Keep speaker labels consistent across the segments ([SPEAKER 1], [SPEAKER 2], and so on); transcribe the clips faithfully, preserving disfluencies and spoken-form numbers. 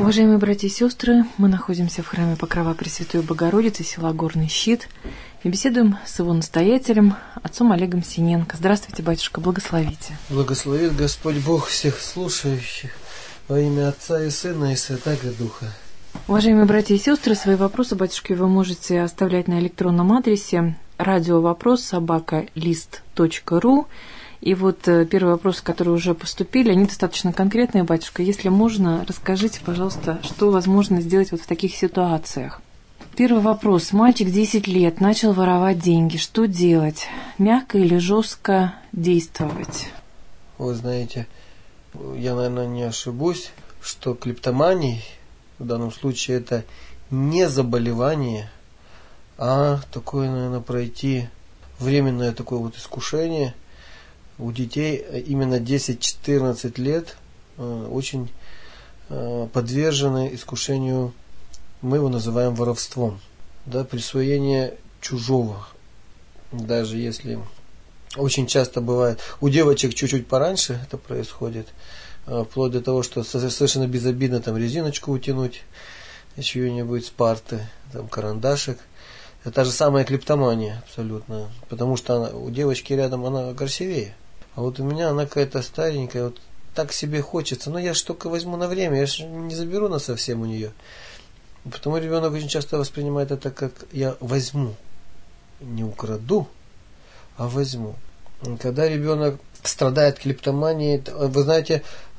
[SPEAKER 1] Уважаемые братья и сестры, мы находимся в храме Покрова Пресвятой Богородицы, села Горный Щит, и беседуем с его настоятелем, отцом Олегом Синенко. Здравствуйте, батюшка, благословите.
[SPEAKER 2] Благословит Господь Бог всех слушающих во имя Отца и Сына и Святаго Духа.
[SPEAKER 1] Уважаемые братья и сестры, свои вопросы, батюшки, вы можете оставлять на электронном адресе радиовопрос собака лист точка ру. И вот первые вопросы, которые уже поступили, они достаточно конкретные, батюшка. Если можно, расскажите, пожалуйста, что возможно сделать вот в таких ситуациях. Первый вопрос. Мальчик десять лет, начал воровать деньги. Что делать? Мягко или жестко действовать?
[SPEAKER 2] Вы знаете, я, наверное, не ошибусь, что клептомания в данном случае это не заболевание, а такое, наверное, пройти временное такое вот искушение. У детей именно десять-четырнадцать лет очень подвержены искушению, мы его называем воровством, да, присвоение чужого. Даже если очень часто бывает, у девочек чуть-чуть пораньше это происходит, вплоть до того, что совершенно безобидно там резиночку утянуть, чью-нибудь с парты, там карандашик. Это та же самая клептомания абсолютно, потому что она, у девочки рядом она красивее. А вот у меня она какая-то старенькая, вот так себе хочется. Но я ж только возьму на время, я же не заберу на совсем у нее. Потому ребенок очень часто воспринимает это как я возьму. Не украду, а возьму. Когда ребенок страдает клептоманией, вы знаете,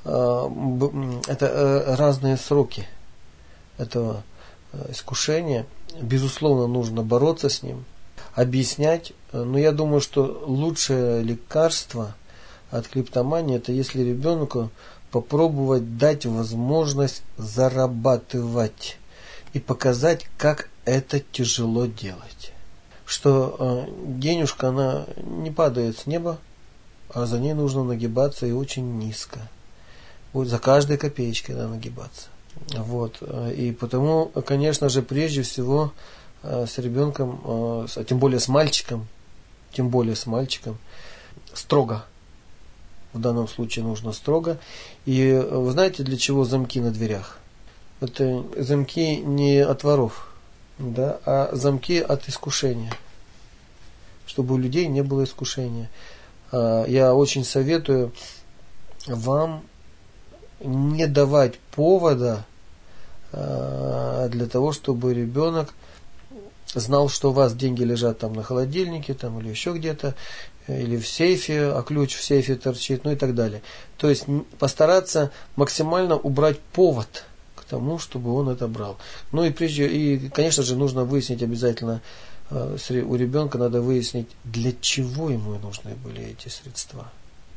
[SPEAKER 2] это разные сроки этого искушения. Безусловно, нужно бороться с ним, объяснять. Но я думаю, что лучшее лекарство от клептомании, это если ребенку попробовать дать возможность зарабатывать и показать, как это тяжело делать. Что э, денежка, она не падает с неба, а за ней нужно нагибаться и очень низко. Вот за каждой копеечкой надо нагибаться. Вот. И потому, конечно же, прежде всего э, с ребенком, э, с, тем более с мальчиком, тем более с мальчиком, строго. В данном случае нужно строго. И вы знаете, для чего замки на дверях? Это замки не от воров, да, а замки от искушения. Чтобы у людей не было искушения. Я очень советую вам не давать повода для того, чтобы ребенок знал, что у вас деньги лежат там на холодильнике, там или еще где-то, или в сейфе, а ключ в сейфе торчит, ну и так далее. То есть постараться максимально убрать повод к тому, чтобы он это брал. Ну и прежде, и, конечно же, нужно выяснить обязательно, э, у ребенка надо выяснить, для чего ему нужны были эти средства.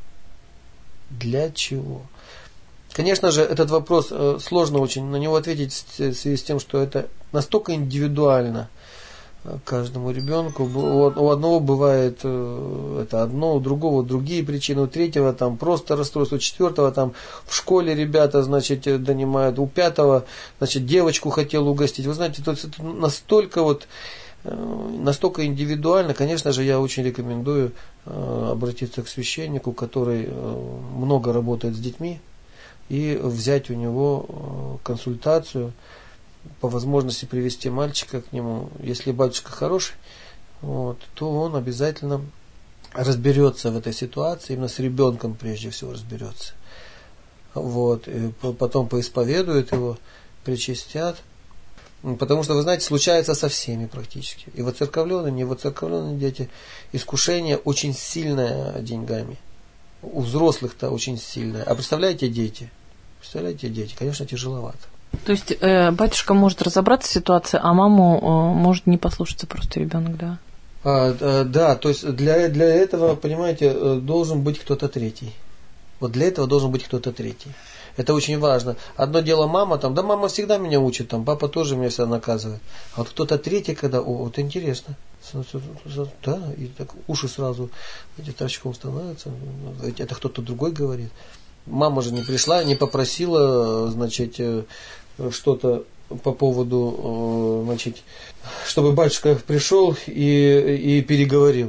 [SPEAKER 2] Для чего? Конечно же, этот вопрос э, сложно очень на него ответить в связи с тем, что это настолько индивидуально каждому ребенку. У одного бывает это одно, у другого другие причины, у третьего там просто расстройство, у четвертого там в школе ребята, значит, донимают, у пятого, значит, девочку хотел угостить. Вы знаете, то есть это настолько вот, настолько индивидуально. Конечно же, я очень рекомендую обратиться к священнику, который много работает с детьми, и взять у него консультацию, по возможности привести мальчика к нему. Если батюшка хороший, вот, то он обязательно разберется в этой ситуации, именно с ребенком прежде всего разберется. Вот, и потом поисповедуют его, причастят. Потому что, вы знаете, случается со всеми практически. И воцерковленные, не воцерковленные дети. Искушение очень сильное деньгами. У взрослых-то очень сильное. А представляете, дети? Представляете, дети? Конечно, тяжеловато.
[SPEAKER 1] То есть э, батюшка может разобраться в ситуации, а маму э, может не послушаться просто ребенок, да?
[SPEAKER 2] А, а, да, то есть для, для этого, понимаете, должен быть кто-то третий. Вот для этого должен быть кто-то третий. Это очень важно. Одно дело мама, там, да мама всегда меня учит, там, папа тоже меня всегда наказывает. А вот кто-то третий, когда, о, вот интересно. Да, и так уши сразу эти торчком становятся. Это кто-то другой говорит. Мама же не пришла, не попросила, значит, что-то по поводу, значит, чтобы батюшка пришел и, и переговорил.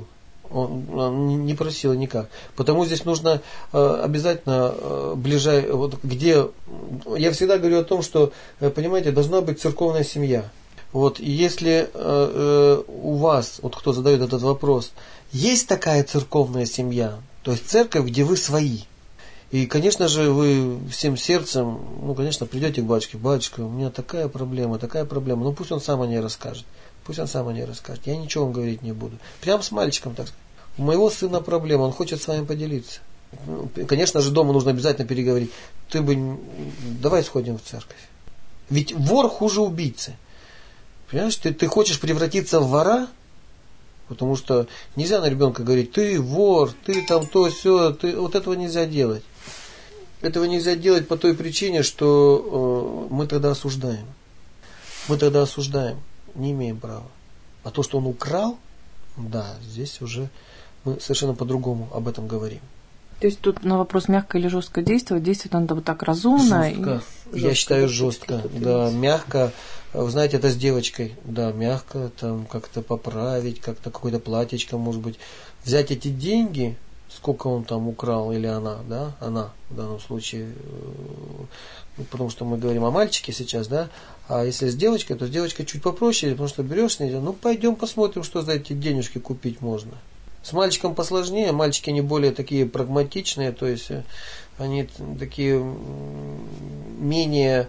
[SPEAKER 2] Он, он не просил никак. Потому здесь нужно э, обязательно э, ближай, вот где. Я всегда говорю о том, что, понимаете, должна быть церковная семья. Вот, и если э, э, у вас, вот кто задает этот вопрос, есть такая церковная семья, то есть церковь, где вы свои. И, конечно же, вы всем сердцем, ну, конечно, придете к батюшке, батюшка, у меня такая проблема, такая проблема, ну, пусть он сам о ней расскажет. Пусть он сам о ней расскажет. Я ничего вам говорить не буду. Прям с мальчиком, так сказать. У моего сына проблема, он хочет с вами поделиться. Конечно же, дома нужно обязательно переговорить. Ты бы, давай сходим в церковь. Ведь вор хуже убийцы. Понимаешь, ты, ты хочешь превратиться в вора, потому что нельзя на ребенка говорить, ты вор, ты там то, сё, ты, вот этого нельзя делать. Этого нельзя делать по той причине, что э, мы тогда осуждаем. Мы тогда осуждаем. Не имеем права. А то, что он украл, да, здесь уже мы совершенно по-другому об этом говорим.
[SPEAKER 1] То есть тут на вопрос, мягко или жестко действовать, действовать надо вот так разумно.
[SPEAKER 2] Жестко. И... Я считаю жестко. Да, мягко. Вы знаете, это с девочкой. Да, мягко, там как-то поправить, как-то какое-то платьечко, может быть. Взять эти деньги, сколько он там украл, или она, да, она в данном случае, потому что мы говорим о мальчике сейчас, да, а если с девочкой, то с девочкой чуть попроще, потому что берешь с ней, ну пойдем посмотрим, что за эти денежки купить можно. С мальчиком посложнее, мальчики они более такие прагматичные, то есть они такие менее,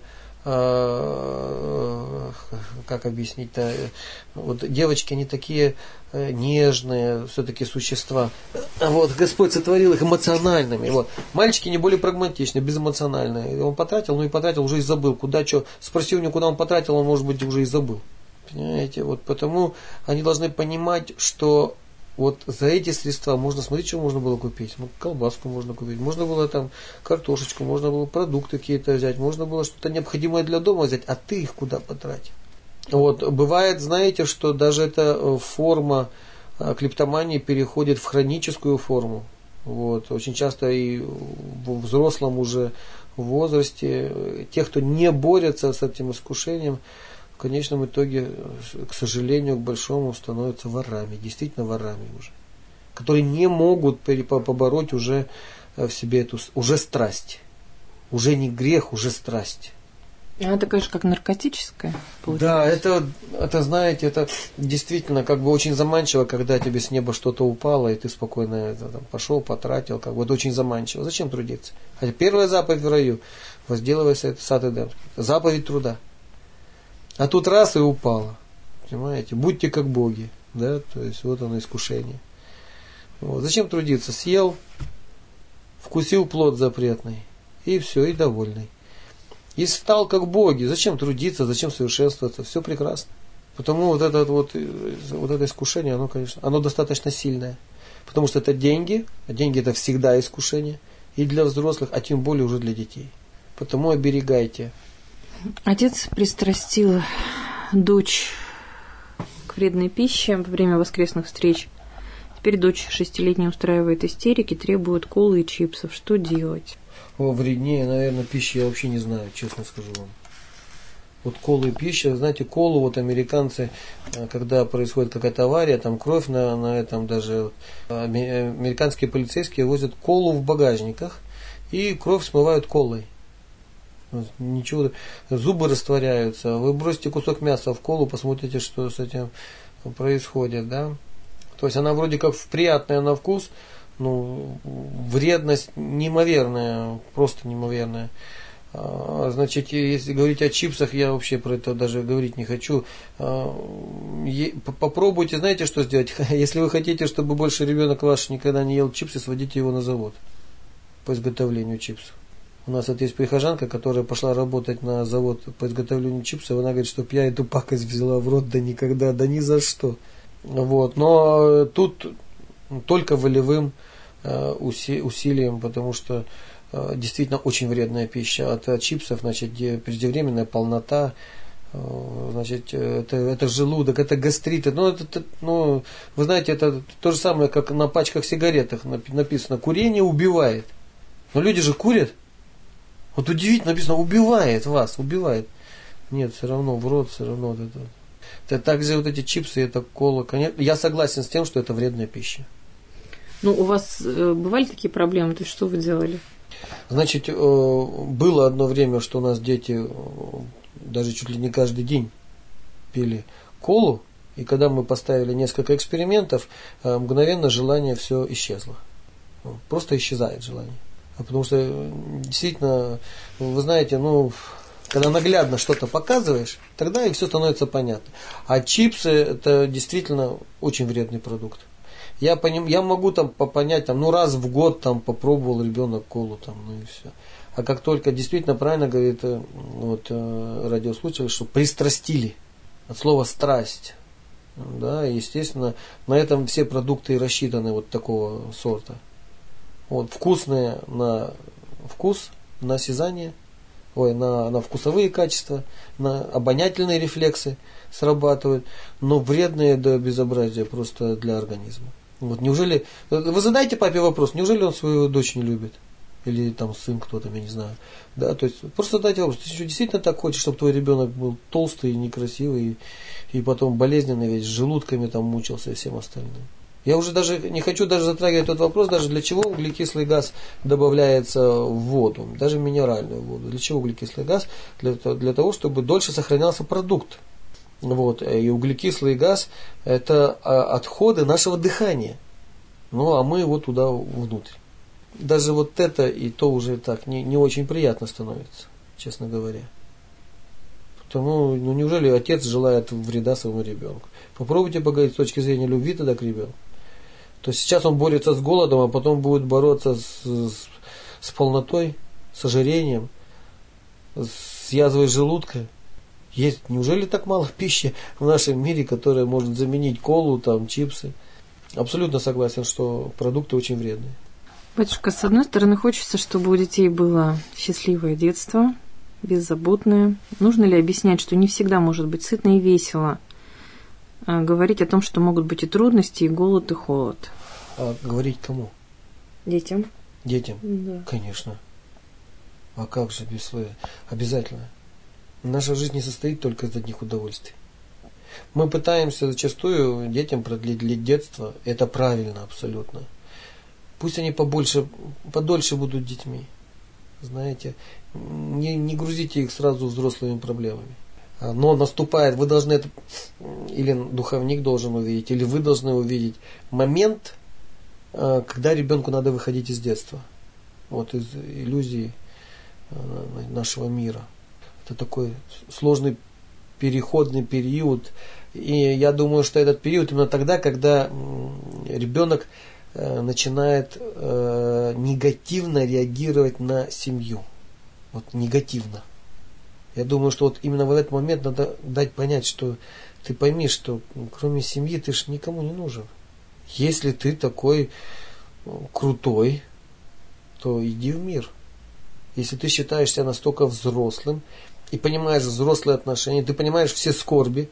[SPEAKER 2] э, как объяснить-то, вот девочки они такие нежные, все-таки существа. Вот, Господь сотворил их эмоциональными. Вот. Мальчики не более прагматичные, безэмоциональные. Он потратил, ну и потратил, уже и забыл. Куда, что. Спроси у него, куда он потратил, он, может быть, уже и забыл. Понимаете? Вот потому они должны понимать, что вот за эти средства можно, смотреть, что можно было купить. Ну, колбаску можно купить, можно было там картошечку, можно было продукты какие-то взять, можно было что-то необходимое для дома взять, а ты их куда потратил? Вот, бывает, знаете, что даже эта форма клептомании переходит в хроническую форму. Вот, очень часто и в взрослом уже возрасте те, кто не борется с этим искушением, в конечном итоге, к сожалению, к большому, становятся ворами, действительно ворами уже, которые не могут побороть уже в себе эту уже страсть. Уже не грех, уже страсть.
[SPEAKER 1] Она такая же, как наркотическая, получается.
[SPEAKER 2] Да, это, это, знаете, это действительно как бы очень заманчиво, когда тебе с неба что-то упало, и ты спокойно это, там, пошел, потратил, как бы это очень заманчиво. Зачем трудиться? Хотя первая заповедь в раю – возделывайся, это сад Эдемский. Заповедь труда. А тут раз и упало. Понимаете? Будьте как боги. Да? То есть вот оно искушение. Вот. Зачем трудиться? Съел, вкусил плод запретный, и все, и довольный. И стал как боги. Зачем трудиться, зачем совершенствоваться? Все прекрасно. Потому вот это вот, вот это искушение, оно, конечно, оно достаточно сильное. Потому что это деньги, а деньги это всегда искушение. И для взрослых, а тем более уже для детей. Потому оберегайте.
[SPEAKER 1] Отец пристрастил дочь к вредной пище во время воскресных встреч. Теперь дочь шестилетняя устраивает истерики, требует колы и чипсов. Что делать?
[SPEAKER 2] О, вреднее, наверное, пищи я вообще не знаю, честно скажу вам. Вот колы и пища, знаете, колу вот американцы, когда происходит какая-то авария, там кровь на, на этом даже, американские полицейские возят колу в багажниках и кровь смывают колой. Ничего, зубы растворяются. Вы бросите кусок мяса в колу, посмотрите, что с этим происходит, да. То есть она вроде как приятная на вкус, ну, вредность неимоверная, просто неимоверная. Значит, если говорить о чипсах, я вообще про это даже говорить не хочу. Попробуйте, знаете, что сделать? Если вы хотите, чтобы больше ребенок ваш никогда не ел чипсы, сводите его на завод по изготовлению чипсов. У нас вот есть прихожанка, которая пошла работать на завод по изготовлению чипсов. Она говорит, что я эту пакость взяла в рот, да никогда, да ни за что. Вот. Но тут только волевым усилием, потому что действительно очень вредная пища. От чипсов, значит, преждевременная полнота, значит, это, это желудок, это гастриты. Ну, это, это, ну, вы знаете, это то же самое, как на пачках сигаретах написано, курение убивает. Но люди же курят. Вот удивительно написано, убивает вас, убивает. Нет, все равно в рот, все равно вот это. Это также вот эти чипсы, это кола. Конечно, я согласен с тем, что это вредная пища.
[SPEAKER 1] Ну, у вас бывали такие проблемы? То есть, что вы делали?
[SPEAKER 2] Значит, было одно время, что у нас дети даже чуть ли не каждый день пили колу, и когда мы поставили несколько экспериментов, мгновенно желание все исчезло. Просто исчезает желание. Потому что действительно, вы знаете, ну, когда наглядно что-то показываешь, тогда и все становится понятно. А чипсы это действительно очень вредный продукт. Я, поним, я могу там понять, там, ну раз в год там попробовал ребенок колу, там, ну и все. А как только действительно правильно говорит вот, радиослушатель, что пристрастили от слова страсть. Да, естественно, на этом все продукты и рассчитаны вот такого сорта. Вот, вкусные на вкус, на осязание, ой, на, на вкусовые качества, на обонятельные рефлексы срабатывают, но вредные до безобразия просто для организма. Вот, неужели, вы задаете папе вопрос, неужели он свою дочь не любит? Или там сын кто-то, я не знаю. Да, то есть просто задайте вопрос, ты что, действительно так хочешь, чтобы твой ребенок был толстый, некрасивый, и, и потом болезненный весь, с желудками там мучился и всем остальным? Я уже даже не хочу даже затрагивать этот вопрос, даже для чего углекислый газ добавляется в воду, даже в минеральную воду. Для чего углекислый газ? Для, для того, чтобы дольше сохранялся продукт. Вот. И углекислый газ это отходы нашего дыхания. Ну а мы его туда внутрь. Даже вот это и то уже так не, не очень приятно становится, честно говоря. Потому, ну неужели отец желает вреда своему ребенку? Попробуйте поговорить с точки зрения любви тогда к ребенку. То есть сейчас он борется с голодом, а потом будет бороться с, с, с полнотой, с ожирением, с язвой желудка. Есть, неужели так мало пищи в нашем мире, которая может заменить колу, там, чипсы? Абсолютно согласен, что продукты очень вредные.
[SPEAKER 1] Батюшка, с одной стороны, хочется, чтобы у детей было счастливое детство, беззаботное. Нужно ли объяснять, что не всегда может быть сытно и весело? А говорить о том, что могут быть и трудности, и голод, и холод.
[SPEAKER 2] А говорить кому?
[SPEAKER 1] Детям.
[SPEAKER 2] Детям?
[SPEAKER 1] Да.
[SPEAKER 2] Конечно. А как же без слоя? Обязательно. Наша жизнь не состоит только из одних удовольствий. Мы пытаемся зачастую детям продлить детство. Это правильно абсолютно. Пусть они побольше, подольше будут детьми. Знаете, не, не грузите их сразу взрослыми проблемами. Но наступает, вы должны это, или духовник должен увидеть, или вы должны увидеть момент, когда ребенку надо выходить из детства. Вот из иллюзии нашего мира. Это такой сложный переходный период. И я думаю, что этот период именно тогда, когда ребенок начинает э, негативно реагировать на семью. Вот негативно. Я думаю, что вот именно в этот момент надо дать понять, что ты пойми, что кроме семьи ты ж никому не нужен. Если ты такой крутой, то иди в мир. Если ты считаешь себя настолько взрослым и понимаешь взрослые отношения, ты понимаешь все скорби,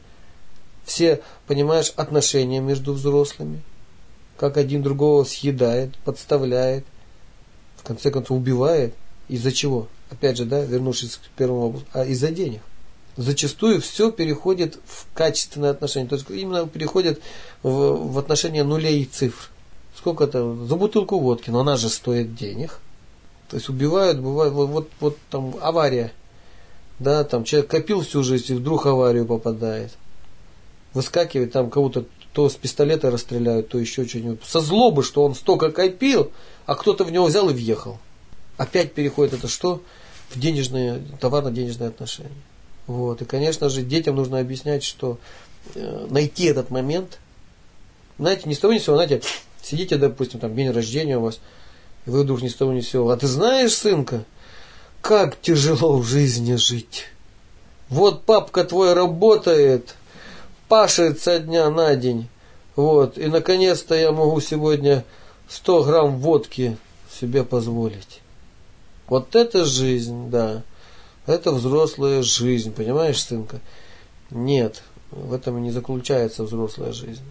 [SPEAKER 2] все понимаешь отношения между взрослыми, как один другого съедает, подставляет, в конце концов убивает. Из-за чего? Опять же, да, вернувшись к первому вопросу, а из-за денег. Зачастую все переходит в качественные отношения. То есть именно переходит в, в отношения нулей и цифр. Сколько-то за бутылку водки, но она же стоит денег. То есть убивают, бывает, вот, вот, вот там авария. Да, там человек копил всю жизнь и вдруг аварию попадает. Выскакивает, там кого-то то с пистолета расстреляют, то еще что-нибудь. Со злобы, что он столько копил, а кто-то в него взял и въехал. Опять переходит это что? В денежные, товарно-денежные отношения. Вот. И, конечно же, детям нужно объяснять, что э, найти этот момент. Знаете, ни с того ни с сего, знаете, сидите, допустим, там день рождения у вас, и вы вдруг ни с того ни с сего. А ты знаешь, сынка, как тяжело в жизни жить. Вот папка твой работает, пашет со дня на день. Вот. И наконец-то я могу сегодня сто грамм водки себе позволить. Вот это жизнь, да. Это взрослая жизнь, понимаешь, сынка? Нет, в этом и не заключается взрослая жизнь.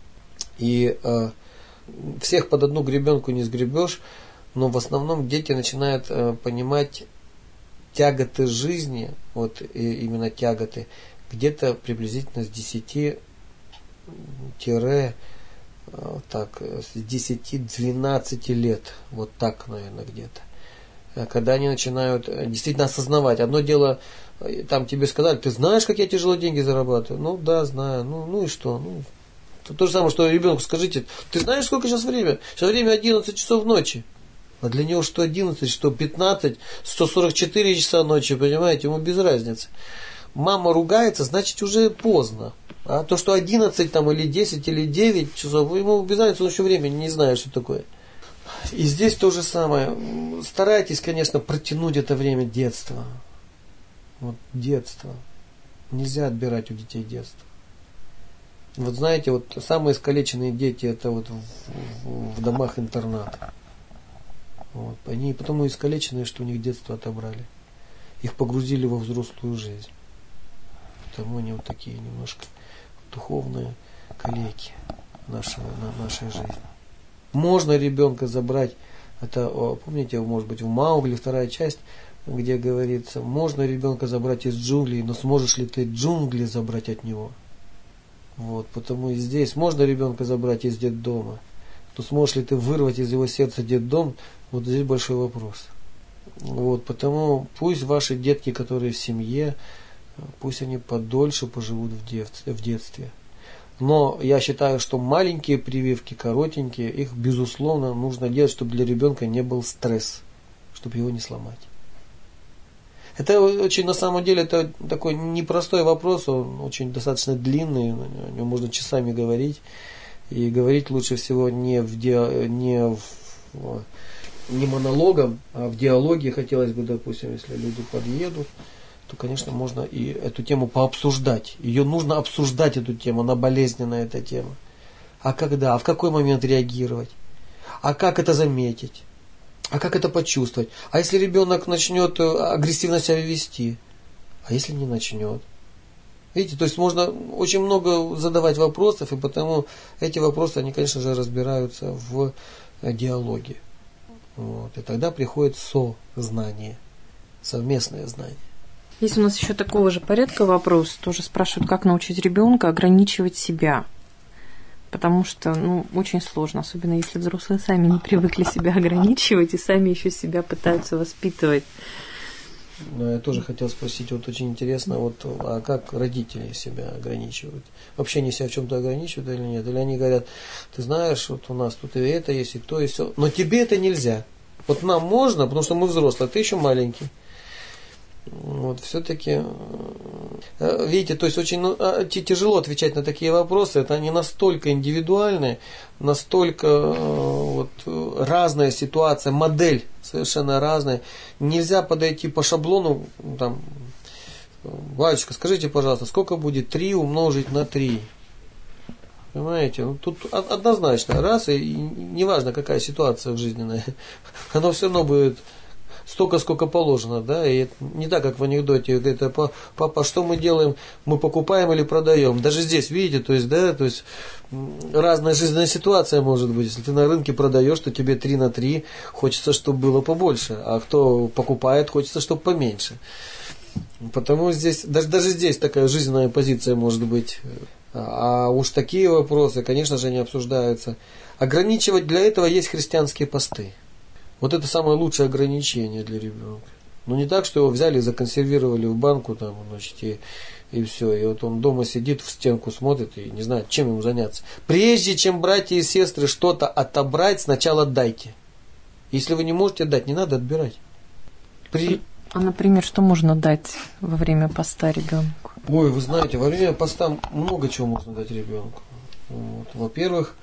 [SPEAKER 2] И э, всех под одну гребенку не сгребешь, но в основном дети начинают э, понимать тяготы жизни, вот и, именно тяготы, где-то приблизительно с десяти так, с десяти-двенадцати лет, вот так, наверное, где-то. Когда они начинают действительно осознавать. Одно дело, там тебе сказали, ты знаешь, как я тяжело деньги зарабатываю? Ну да, знаю. Ну, ну и что? Ну, то, то же самое, что ребенку скажите, ты знаешь, сколько сейчас время? Сейчас время одиннадцать часов ночи. А для него что одиннадцать, что пятнадцать, сто сорок четыре часа ночи, понимаете, ему без разницы. Мама ругается, значит уже поздно. А то, что одиннадцать там, или десять, или девять часов, ему без разницы, он еще времени не знает, что такое. И здесь то же самое. Старайтесь, конечно, протянуть это время детства. Вот детство. Нельзя отбирать у детей детство. Вот знаете, вот самые искалеченные дети это вот в, в, в домах интерната. Вот. Они потому искалеченные, что у них детство отобрали. Их погрузили во взрослую жизнь. Потому они вот такие немножко духовные калеки нашего, на нашей жизни. Можно ребенка забрать, это, помните, может быть, в Маугли, вторая часть, где говорится, можно ребенка забрать из джунглей, но сможешь ли ты джунгли забрать от него? Вот, потому и здесь можно ребенка забрать из детдома, но сможешь ли ты вырвать из его сердца детдом? Вот здесь большой вопрос. Вот, потому пусть ваши детки, которые в семье, пусть они подольше поживут в детстве, в детстве. Но я считаю, что маленькие прививки, коротенькие, их, безусловно, нужно делать, чтобы для ребенка не был стресс, чтобы его не сломать. Это очень, на самом деле, это такой непростой вопрос, он очень достаточно длинный, о нем можно часами говорить. И говорить лучше всего не в, ди... не в... не монологом, а в диалоге. Хотелось бы, допустим, если люди подъедут, то, конечно, можно и эту тему пообсуждать. Ее нужно обсуждать, эту тему, она болезненная, эта тема. А когда, а в какой момент реагировать? А как это заметить? А как это почувствовать? А если ребенок начнет агрессивно себя вести? А если не начнет? Видите, то есть можно очень много задавать вопросов, и потому эти вопросы, они, конечно же, разбираются в диалоге. Вот. И тогда приходит сознание, совместное знание.
[SPEAKER 1] Есть у нас еще такого же порядка вопрос. Тоже спрашивают, как научить ребенка ограничивать себя. Потому что, ну, очень сложно, особенно если взрослые сами не привыкли себя ограничивать и сами еще себя пытаются воспитывать.
[SPEAKER 2] Ну, я тоже хотел спросить, вот очень интересно, вот, а как родители себя ограничивают? Вообще они себя в чем-то ограничивают или нет? Или они говорят, ты знаешь, вот у нас тут и это есть, и то, и все, но тебе это нельзя. Вот нам можно, потому что мы взрослые, а ты еще маленький. Вот, все-таки, видите, то есть очень ну, тяжело отвечать на такие вопросы, это они настолько индивидуальные, настолько вот, разная ситуация, модель совершенно разная. Нельзя подойти по шаблону, там, батюшка, скажите, пожалуйста, сколько будет три умножить на три? Понимаете, ну, тут однозначно, раз, и неважно, какая ситуация жизненная, оно все равно будет столько, сколько положено, да, и это не так, как в анекдоте, это папа, что мы делаем, мы покупаем или продаем, даже здесь, видите, то есть, да, то есть разная жизненная ситуация может быть, если ты на рынке продаешь, то тебе три на три, хочется, чтобы было побольше, а кто покупает, хочется, чтобы поменьше, потому здесь, даже, даже здесь такая жизненная позиция может быть, а уж такие вопросы, конечно же, не обсуждаются. Ограничивать для этого есть христианские посты. Вот это самое лучшее ограничение для ребенка. Но не так, что его взяли и законсервировали в банку, там, значит, и, и все. И вот он дома сидит, в стенку смотрит и не знает, чем ему заняться. Прежде чем братья и сестры что-то отобрать, сначала дайте. Если вы не можете дать, не надо отбирать. При...
[SPEAKER 1] А, например, что можно дать во время поста ребенку?
[SPEAKER 2] Ой, вы знаете, во время поста много чего можно дать ребенку. Вот. Во-первых,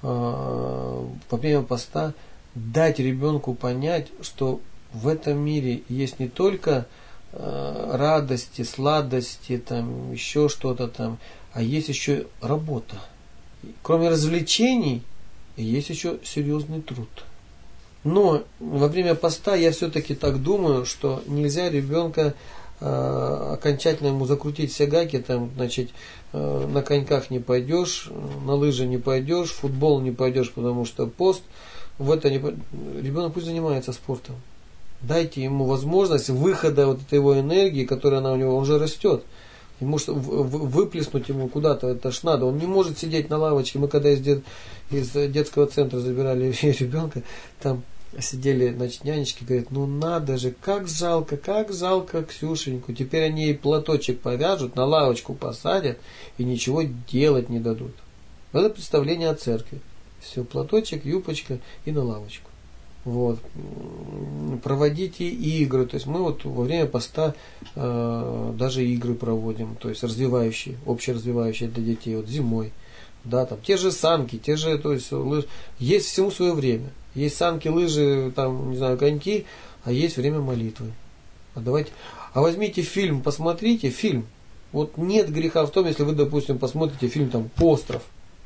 [SPEAKER 2] во время поста дать ребенку понять, что в этом мире есть не только э, радости, сладости, там, еще что-то там, а есть еще работа. Кроме развлечений, есть еще серьезный труд. Но во время поста я все-таки так думаю, что нельзя ребенка э, окончательно ему закрутить все гайки, там, значит, э, на коньках не пойдешь, на лыжи не пойдешь, в футбол не пойдешь, потому что пост. В это не... Ребенок пусть занимается спортом. Дайте ему возможность выхода вот этой его энергии, которая она у него, он же растет. И может выплеснуть ему куда-то, это ж надо. Он не может сидеть на лавочке. Мы когда из, дет, из детского центра забирали ребенка, там сидели, значит, нянечки, говорят, ну надо же, как жалко, как жалко Ксюшеньку. Теперь они ей платочек повяжут, на лавочку посадят и ничего делать не дадут. Это представление о церкви. Все, платочек, юбочка и на лавочку. Вот. Проводите игры. То есть мы вот во время поста э, даже игры проводим, то есть развивающие, общеразвивающие для детей, вот зимой. Да, там те же санки, те же, то есть лыж... есть всему свое время. Есть санки, лыжи, там, не знаю, коньки, а есть время молитвы. А давайте. А возьмите фильм, посмотрите фильм. Вот нет греха в том, если вы, допустим, посмотрите фильм там «Остров».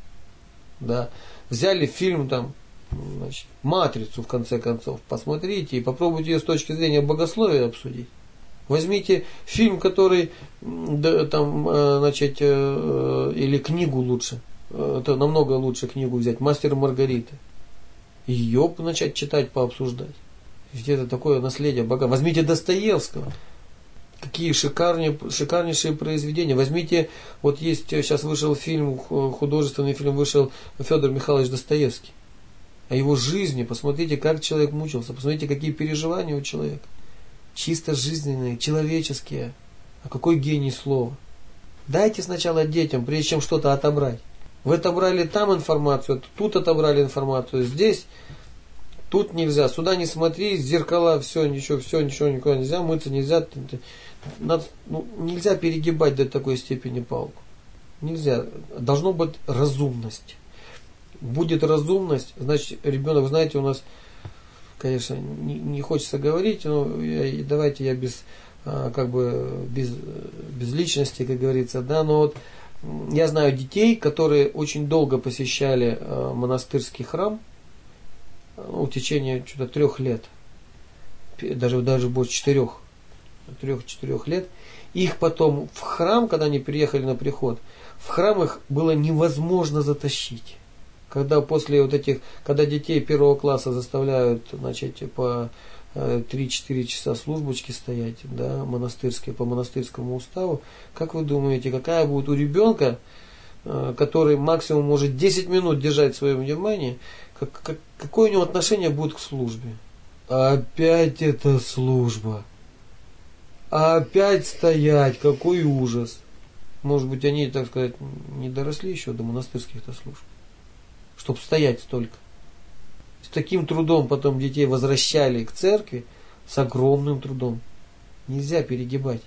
[SPEAKER 2] Да. Взяли фильм там, значит, «Матрицу», в конце концов, посмотрите и попробуйте ее с точки зрения богословия обсудить. Возьмите фильм, который, да, там, значит, или книгу лучше, это намного лучше книгу взять, «Мастер и Маргарита». Ее начать читать, пообсуждать. Ведь это такое наследие Бога. Возьмите Достоевского. Какие шикарнее, шикарнейшие произведения. Возьмите, вот есть, сейчас вышел фильм, художественный фильм вышел Федор Михайлович Достоевский. О его жизни. Посмотрите, как человек мучился. Посмотрите, какие переживания у человека. Чисто жизненные, человеческие. А какой гений слова. Дайте сначала детям, прежде чем что-то отобрать. Вы отобрали там информацию, тут отобрали информацию, здесь, тут нельзя, сюда не смотри, зеркала, все, ничего, все, ничего, никуда нельзя, мыться нельзя. Надо, ну, нельзя перегибать до такой степени палку. Нельзя. Должна быть разумность. Будет разумность, значит, ребенок, вы знаете, у нас, конечно, не, не хочется говорить, но я, давайте я без, как бы, без, без личности, как говорится, да, но вот я знаю детей, которые очень долго посещали э, монастырский храм, ну, в течение что-то трех лет, даже, даже больше четырех, трех-четырех лет. Их потом в храм, когда они приехали на приход, в храм их было невозможно затащить. Когда после вот этих, когда детей первого класса заставляют, значит, по три-четыре часа службочки стоять, да, монастырские, по монастырскому уставу. Как вы думаете, какая будет у ребенка, который максимум может десять минут держать свое внимание, как, как, какое у него отношение будет к службе? Опять эта служба. Опять стоять, какой ужас. Может быть, они, так сказать, не доросли еще до монастырских-то служб, чтобы стоять столько. С таким трудом потом детей возвращали к церкви, с огромным трудом. Нельзя перегибать.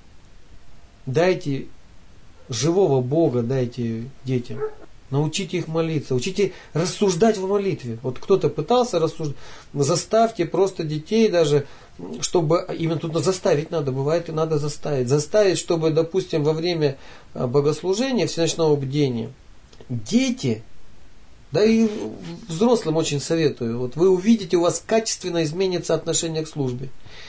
[SPEAKER 2] Дайте живого Бога, дайте детям. Научите их молиться, учите рассуждать в молитве. Вот кто-то пытался рассуждать, заставьте просто детей даже, чтобы, именно тут заставить надо, бывает и надо заставить. Заставить, чтобы, допустим, во время богослужения, всеночного бдения, дети, да и взрослым очень советую. Вот вы увидите, у вас качественно изменится отношение к службе.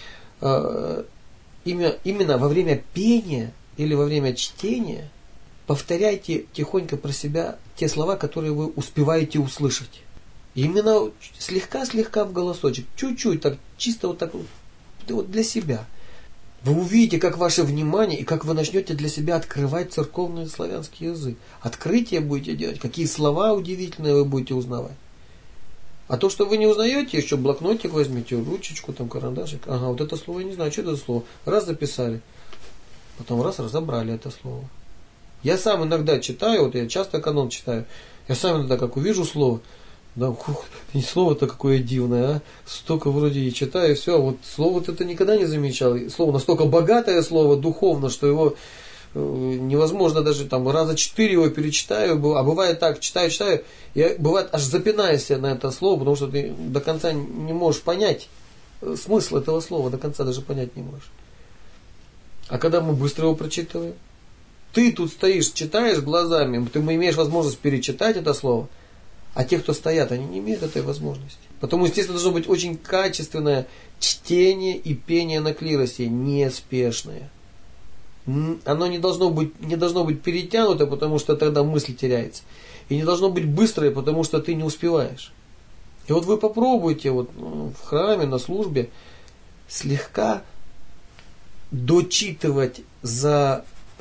[SPEAKER 2] Именно во время пения или во время чтения повторяйте тихонько про себя те слова, которые вы успеваете услышать. Именно слегка-слегка в голосочек, чуть-чуть, так чисто вот так вот для себя. Вы увидите, как ваше внимание и как вы начнете для себя открывать церковный славянский язык. Открытие будете делать, какие слова удивительные вы будете узнавать. А то, что вы не узнаете, еще блокнотик возьмите, ручечку, там, карандашик. Ага, вот это слово я не знаю, что это за слово. Раз записали, потом раз разобрали это слово. Я сам иногда читаю, вот я часто канон читаю, я сам иногда как увижу слово, да, ух, не слово-то какое дивное, а, столько вроде и читаю, и все, а вот слово вот это никогда не замечал. Слово настолько богатое слово, духовно, что его э, невозможно даже там раза четыре его перечитаю, а бывает так, читаю, читаю, я бывает аж запинаюсь на это слово, потому что ты до конца не можешь понять смысл этого слова, до конца даже понять не можешь. А когда мы быстро его прочитываем, ты тут стоишь, читаешь глазами, ты имеешь возможность перечитать это слово, а те, кто стоят, они не имеют этой возможности. Потому, естественно, должно быть очень качественное чтение и пение на клиросе, неспешное. Оно не должно быть, не должно быть перетянуто, потому что тогда мысль теряется. И не должно быть быстрое, потому что ты не успеваешь. И вот вы попробуйте вот в храме, на службе слегка дочитывать за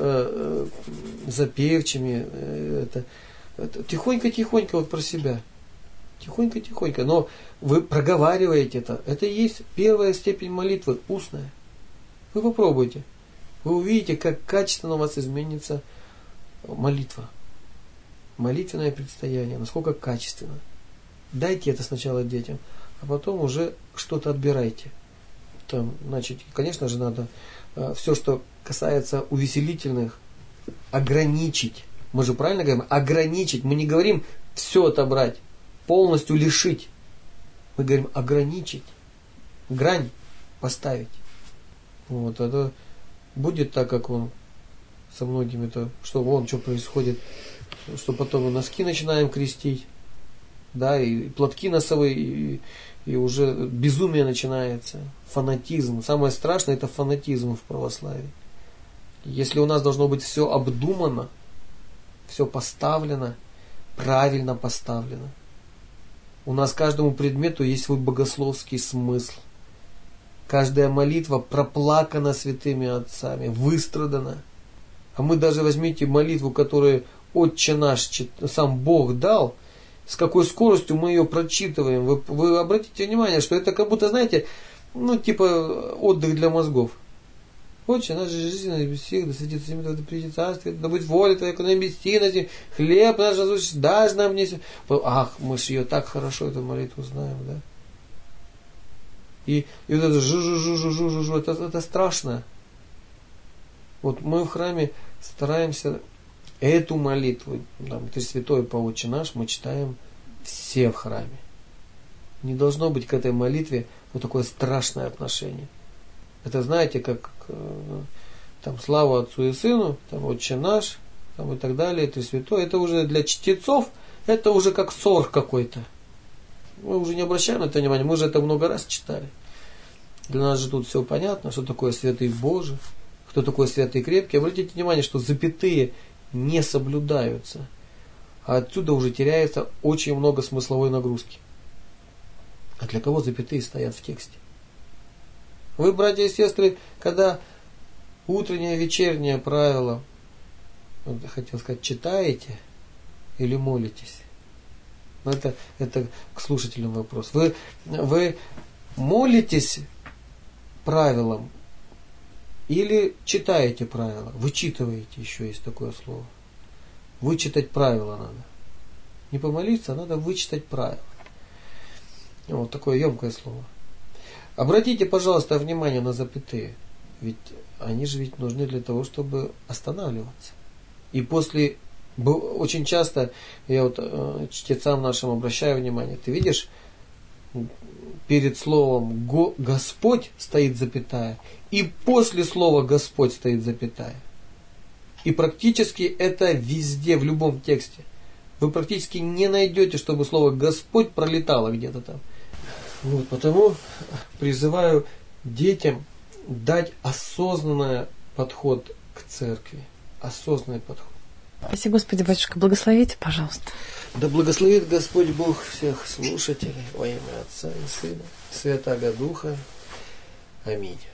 [SPEAKER 2] э, запевчими. Э, это, это, тихонько-тихонько вот про себя. Тихонько-тихонько. Но вы проговариваете это. Это и есть первая степень молитвы, устная. Вы попробуйте. Вы увидите, как качественно у вас изменится молитва. Молитвенное предстояние. Насколько качественно. Дайте это сначала детям, а потом уже что-то отбирайте. Там, значит, конечно же, надо э, все, что касается увеселительных, ограничить. Мы же правильно говорим? Ограничить. Мы не говорим все отобрать, полностью лишить. Мы говорим ограничить. Грань поставить. Вот, это будет так, как он со многими-то, что вон, что происходит, что потом и носки начинаем крестить, да, и платки носовые, и, и уже безумие начинается, фанатизм. Самое страшное — это фанатизм в православии. Если у нас должно быть все обдумано, все поставлено, правильно поставлено, у нас каждому предмету есть свой богословский смысл. Каждая молитва проплакана святыми отцами, выстрадана. А мы даже возьмите молитву, которую Отче наш сам Бог дал, с какой скоростью мы ее прочитываем. Вы, вы обратите внимание, что это как будто, знаете, ну типа отдых для мозгов. Отче наш жизненный без всех, да светится имя, да придет царствие, да будет воля твоя, как на небеси, на земле, хлеб наш насущный, дашь нам не... Ах, мы же ее так хорошо, эту молитву знаем, да? И, и вот это жу-жу-жу-жу-жу-жу, это, это страшно. Вот мы в храме стараемся эту молитву, там, Ты святой по Отче наш, мы читаем все в храме. Не должно быть к этой молитве вот такое страшное отношение. Это знаете, как там слава Отцу и Сыну, там Отче наш, там и так далее, Ты святой. Это уже для чтецов, это уже как ссор какой-то. Мы уже не обращаем на это внимания, мы же это много раз читали. Для нас же тут все понятно, что такое святый Божий, кто такой святый крепкий. Обратите внимание, что запятые не соблюдаются. А отсюда уже теряется очень много смысловой нагрузки. А для кого запятые стоят в тексте? Вы, братья и сестры, когда утреннее, вечернее правило, я хотел сказать, читаете или молитесь? Но это, это к слушателям вопрос. Вы, вы молитесь правилам или читаете правила? Вычитываете, еще есть такое слово. Вычитать правила надо. Не помолиться, а надо вычитать правила. Вот такое емкое слово. Обратите, пожалуйста, внимание на запятые. Ведь они же ведь нужны для того, чтобы останавливаться. И после... Очень часто я вот э, чтецам нашим обращаю внимание. Ты видишь, перед словом Го, Господь стоит запятая, и после слова Господь стоит запятая. И практически это везде, в любом тексте. Вы практически не найдете, чтобы слово Господь пролетало где-то там. Вот, потому призываю детям дать осознанный подход к церкви. Осознанный подход.
[SPEAKER 1] Спасибо, Господи, батюшка, благословите, пожалуйста.
[SPEAKER 2] Да благословит Господь Бог всех слушателей во имя Отца и Сына, Святаго Духа. Аминь.